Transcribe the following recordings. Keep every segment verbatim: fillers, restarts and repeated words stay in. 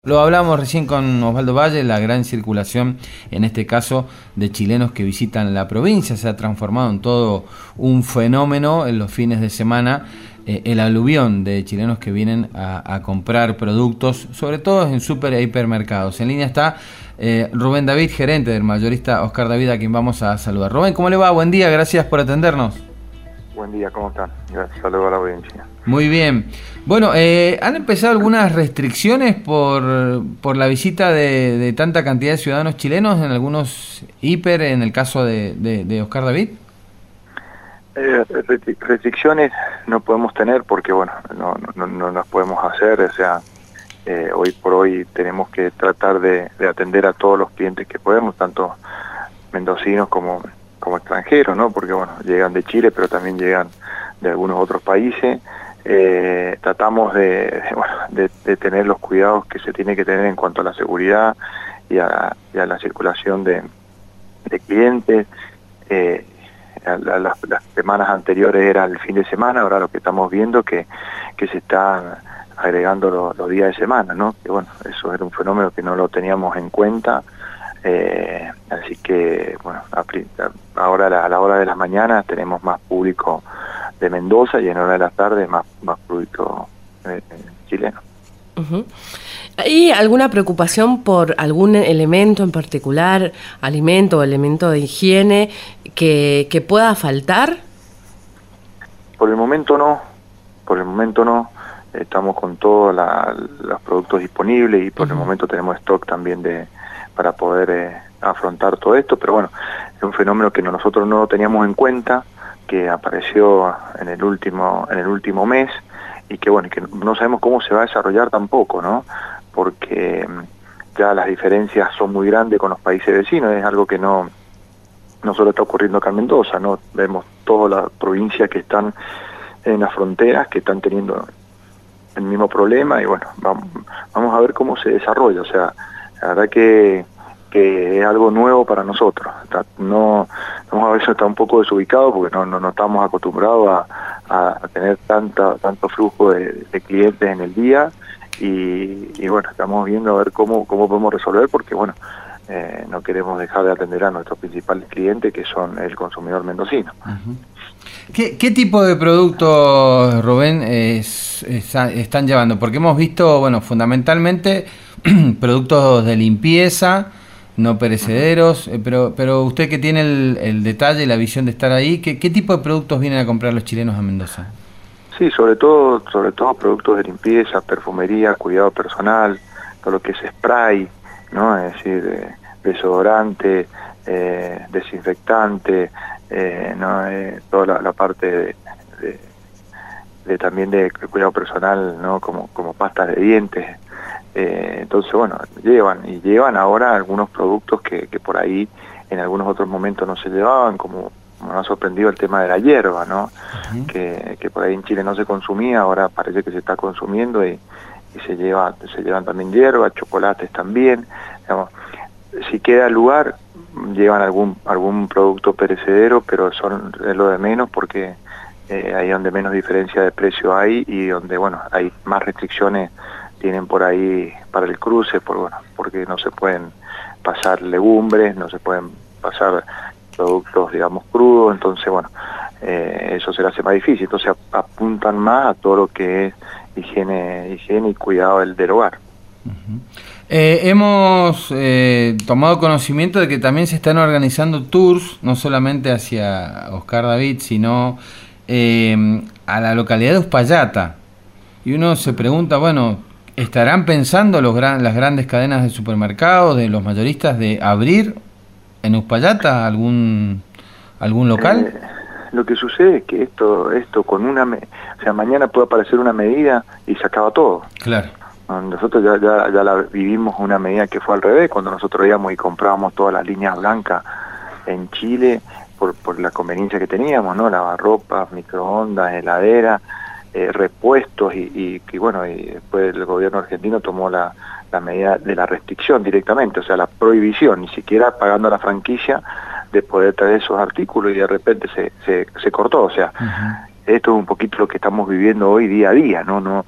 Lo hablamos recién con Osvaldo Valle, la gran circulación, en este caso, de chilenos que visitan la provincia. Se ha transformado en todo un fenómeno en los fines de semana, eh, el aluvión de chilenos que vienen a, a comprar productos, sobre todo en super e hipermercados. En línea está eh, Rubén David, gerente del mayorista Oscar David, a quien vamos a saludar. Rubén, ¿cómo le va? Buen día, gracias por atendernos. Buen día, ¿cómo están? Gracias, saludos a la audiencia. Muy bien. Bueno, eh, ¿han empezado algunas restricciones por, por la visita de, de tanta cantidad de ciudadanos chilenos en algunos hiper, en el caso de, de, de Oscar David? Eh, restricciones no podemos tener porque, bueno, no, no, no las podemos hacer, o sea, eh, hoy por hoy tenemos que tratar de, de atender a todos los clientes que podemos, tanto mendocinos como, como extranjeros, ¿no? Porque, bueno, llegan de Chile, pero también llegan de algunos otros países. Eh, tratamos de, bueno, de, de tener los cuidados que se tiene que tener en cuanto a la seguridad y a, y a la circulación de, de clientes. Eh, a, a las, las semanas anteriores era el fin de semana, ahora lo que estamos viendo que, que se está agregando los, los días de semana, ¿no? Que bueno, eso era un fenómeno que no lo teníamos en cuenta. Eh, así que, bueno, a, ahora a la, a la hora de las mañanas tenemos más público de Mendoza y en hora de la tarde más, más público eh, chileno. Uh-huh. ¿Hay alguna preocupación por algún elemento en particular, alimento o elemento de higiene que, que pueda faltar? Por el momento no, por el momento no. Estamos con todos los productos disponibles y por uh-huh. el momento tenemos stock también de para poder eh, afrontar todo esto, pero bueno, es un fenómeno que nosotros no lo teníamos en cuenta, que apareció en el último en el último mes y que bueno, que no sabemos cómo se va a desarrollar tampoco, ¿no? Porque ya las diferencias son muy grandes con los países vecinos, es algo que no no solo está ocurriendo acá en Mendoza, ¿no? Vemos todas las provincias que están en las fronteras que están teniendo el mismo problema y bueno, vamos, vamos a ver cómo se desarrolla, o sea, la verdad que que es algo nuevo para nosotros. No, no a veces está un poco desubicado porque no, no, no estamos acostumbrados a, a tener tanta, tanto flujo de, de clientes en el día y, y bueno, estamos viendo a ver cómo, cómo podemos resolver porque bueno, eh, no queremos dejar de atender a nuestros principales clientes que son el consumidor mendocino. Uh-huh. ¿Qué, ¿Qué tipo de productos, Rubén, es, es, están llevando? Porque hemos visto, bueno, fundamentalmente productos de limpieza, no perecederos, eh, pero pero usted que tiene el, el detalle y la visión de estar ahí, ¿qué, ¿qué tipo de productos vienen a comprar los chilenos a Mendoza? Sí, sobre todo sobre todo productos de limpieza, perfumería, cuidado personal, todo lo que es spray, ¿no? Es decir, eh, desodorante, eh, desinfectante, eh, ¿no? Eh, toda la, la parte de, de, de también de cuidado personal, ¿no? Como como pastas de dientes. Eh, entonces, bueno, llevan y llevan ahora algunos productos que, que por ahí en algunos otros momentos no se llevaban, como, como nos ha sorprendido el tema de la hierba, ¿no? Uh-huh. que, que por ahí en Chile no se consumía, ahora parece que se está consumiendo y, y se lleva, se llevan también hierba, chocolates también. Digamos, si queda lugar, llevan algún algún producto perecedero, pero son es lo de menos porque eh, ahí donde menos diferencia de precio hay y donde, bueno, hay más restricciones tienen por ahí para el cruce, por bueno, porque no se pueden pasar legumbres, no se pueden pasar productos, digamos, crudos, entonces, bueno, eh, eso se le hace más difícil, entonces ap apuntan más a todo lo que es higiene, higiene y cuidado del, del hogar. Uh-huh. Eh, hemos eh, tomado conocimiento de que también se están organizando tours, no solamente hacia Oscar David, sino eh, a la localidad de Uspallata, y uno se pregunta, bueno, ¿estarán pensando los gran, las grandes cadenas de supermercados, de los mayoristas, de abrir en Uspallata algún algún local? Eh, lo que sucede es que esto esto con una... Me o sea, mañana puede aparecer una medida y se acaba todo. Claro. Nosotros ya, ya, ya la vivimos una medida que fue al revés, cuando nosotros íbamos y comprábamos todas las líneas blancas en Chile por, por la conveniencia que teníamos, ¿no? Lavarropas, microondas, heladera, Eh, repuestos y, y, y bueno, y después el gobierno argentino tomó la, la medida de la restricción directamente, o sea, la prohibición, ni siquiera pagando la franquicia de poder traer esos artículos y de repente se, se, se cortó, o sea, uh-huh. Esto es un poquito lo que estamos viviendo hoy día a día, no no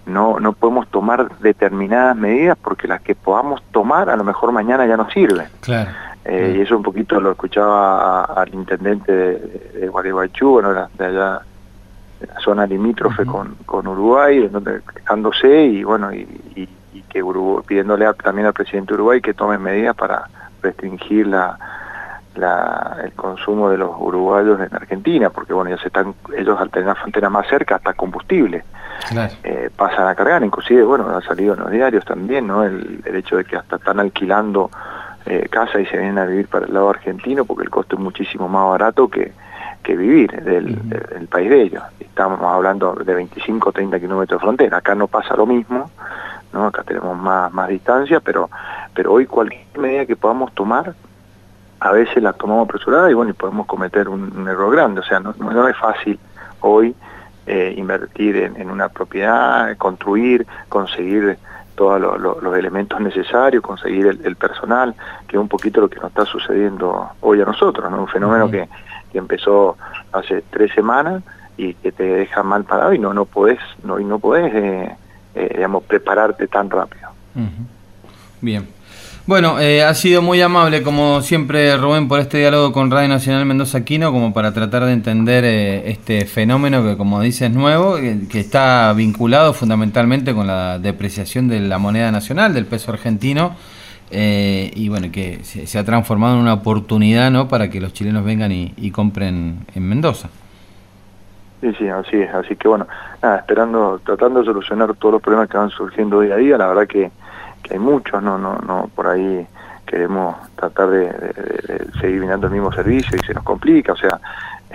no, no podemos tomar determinadas medidas porque las que podamos tomar a lo mejor mañana ya no sirven. Claro. Eh, y eso un poquito lo escuchaba a, al intendente de, de Gualeguaychú, bueno, de allá, de la zona limítrofe uh-huh. con, con Uruguay, donde, quejándose y bueno, y, y, y que Uruguay, pidiéndole a, también al presidente de Uruguay que tome medidas para restringir la, la, el consumo de los uruguayos en Argentina, porque bueno, ya se están, ellos al tener la frontera más cerca, hasta combustible claro. eh, pasan a cargar, inclusive, bueno, ha salido en los diarios también, ¿no? El, el hecho de que hasta están alquilando Eh, casa y se vienen a vivir para el lado argentino porque el costo es muchísimo más barato que, que vivir del, uh-huh. del, del país de ellos. Estamos hablando de veinticinco o treinta kilómetros de frontera. Acá no pasa lo mismo, ¿no? Acá tenemos más, más distancia, pero, pero hoy cualquier medida que podamos tomar, a veces la tomamos apresurada y bueno, y podemos cometer un, un error grande. O sea, no, no, no es fácil hoy eh, invertir en, en una propiedad, construir, conseguir todos lo, lo, los elementos necesarios, conseguir el, el personal, que es un poquito lo que nos está sucediendo hoy a nosotros, ¿no? Un fenómeno uh-huh. que, que empezó hace tres semanas y que te deja mal parado y no no podés, no, y no podés eh, eh, digamos, prepararte tan rápido. Uh-huh. Bien. Bueno, eh, ha sido muy amable, como siempre, Rubén, por este diálogo con Radio Nacional Mendoza Quino, como para tratar de entender eh, este fenómeno que, como dices, es nuevo, que, que está vinculado fundamentalmente con la depreciación de la moneda nacional, del peso argentino, eh, y bueno, que se, se ha transformado en una oportunidad, ¿no?, para que los chilenos vengan y, y compren en Mendoza. Sí, sí, así es. Así que bueno, nada, esperando, tratando de solucionar todos los problemas que van surgiendo día a día. La verdad que que hay muchos, no no no por ahí queremos tratar de, de, de seguir brindando el mismo servicio y se nos complica, o sea,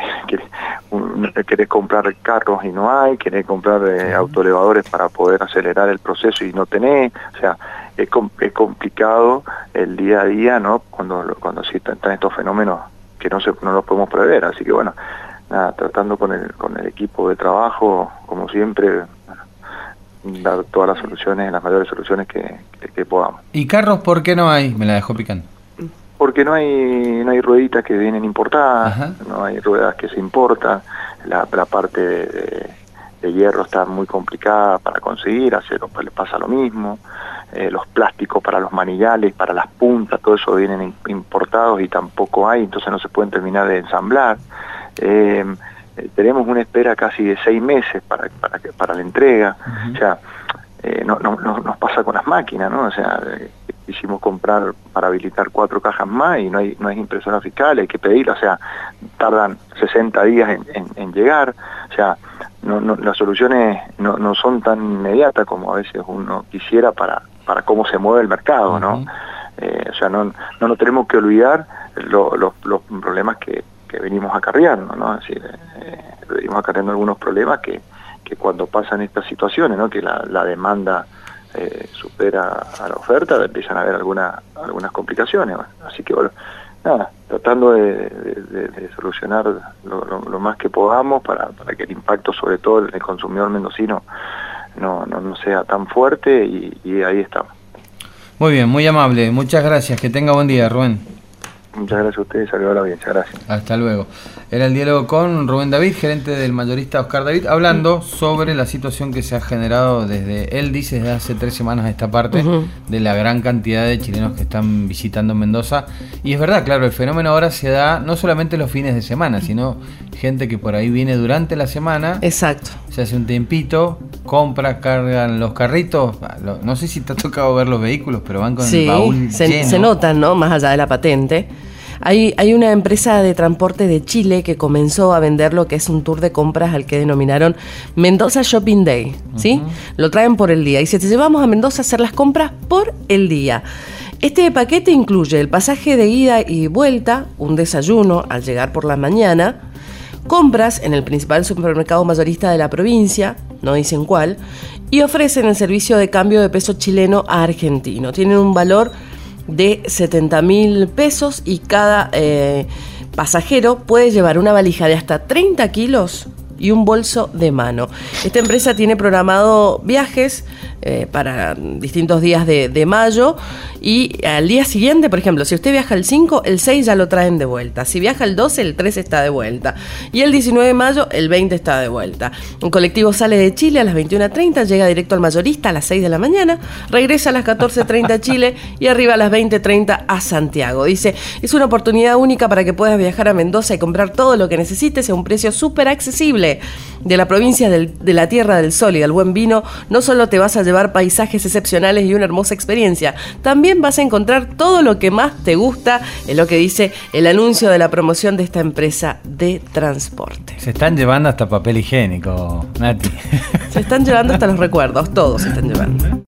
querés comprar carros y no hay, querés comprar eh, autoelevadores para poder acelerar el proceso y no tenés, o sea, es, es complicado el día a día, ¿no? Cuando cuando sí están estos fenómenos que no se no los podemos prever, así que bueno, nada, tratando con el con el equipo de trabajo, como siempre, dar todas las soluciones, las mayores soluciones que, que, que podamos. ¿Y carros por qué no hay? Me la dejó picando. Porque no hay no hay rueditas que vienen importadas, ajá. No hay ruedas que se importan, la, la parte de, de, de hierro está muy complicada para conseguir, acero le pasa lo mismo, eh, los plásticos para los manillales, para las puntas, todo eso vienen importados y tampoco hay, entonces no se pueden terminar de ensamblar. Eh, tenemos una espera casi de seis meses para para, para la entrega, uh-huh. O sea, eh, no, no, no nos pasa con las máquinas, ¿no? O sea, eh, quisimos comprar para habilitar cuatro cajas más y no hay no hay impresora fiscal, hay que pedirla, o sea, tardan sesenta días en, en, en llegar, o sea, no, no, las soluciones no, no son tan inmediatas como a veces uno quisiera para para cómo se mueve el mercado, ¿no? Uh-huh. Eh, o sea, no no nos tenemos que olvidar lo, lo, los problemas que que venimos acarreando, ¿no? Es decir, eh, venimos acarreando algunos problemas que, que cuando pasan estas situaciones, ¿no? Que la, la demanda eh, supera a la oferta, empiezan a haber alguna, algunas complicaciones. Bueno, así que, bueno, nada, tratando de, de, de solucionar lo, lo, lo más que podamos para, para que el impacto, sobre todo en el consumidor mendocino, no, no, no sea tan fuerte y, y ahí estamos. Muy bien, muy amable. Muchas gracias. Que tenga buen día, Rubén. Muchas gracias a ustedes, saludos a la audiencia, gracias. Hasta luego. Era el diálogo con Rubén David, gerente del mayorista Oscar David, hablando sobre la situación que se ha generado desde, él dice, desde hace tres semanas a esta parte, uh-huh. de la gran cantidad de chilenos que están visitando Mendoza. Y es verdad, claro, el fenómeno ahora se da no solamente los fines de semana, sino gente que por ahí viene durante la semana. Exacto. Se hace un tiempito, compra, cargan los carritos. No sé si te ha tocado ver los vehículos, pero van con sí, el baúl se, lleno. Se notan, ¿no? Más allá de la patente. Hay, hay una empresa de transporte de Chile que comenzó a vender lo que es un tour de compras al que denominaron Mendoza Shopping Day, ¿sí? Uh-huh. Lo traen por el día y si te llevamos a Mendoza a hacer las compras por el día. Este paquete incluye el pasaje de ida y vuelta, un desayuno al llegar por la mañana, compras en el principal supermercado mayorista de la provincia, no dicen cuál, y ofrecen el servicio de cambio de peso chileno a argentino. Tienen un valor de setenta mil pesos y cada eh, pasajero puede llevar una valija de hasta treinta kilos y un bolso de mano. Esta empresa tiene programado viajes eh, para distintos días de, de mayo, y al día siguiente, por ejemplo, si usted viaja el cinco, el seis ya lo traen de vuelta. Si viaja el doce, el trece está de vuelta. Y el diecinueve de mayo, el veinte está de vuelta. Un colectivo sale de Chile a las veintiuna treinta, llega directo al mayorista a las seis de la mañana, regresa a las catorce treinta a Chile y arriba a las veinte treinta a Santiago. Dice, es una oportunidad única para que puedas viajar a Mendoza y comprar todo lo que necesites a un precio súper accesible. De la provincia del, de la Tierra del Sol y del Buen Vino, no solo te vas a llevar paisajes excepcionales y una hermosa experiencia, también vas a encontrar todo lo que más te gusta, es lo que dice el anuncio de la promoción de esta empresa de transporte. Se están llevando hasta papel higiénico, Nati. Se están llevando hasta los recuerdos, todos se están llevando.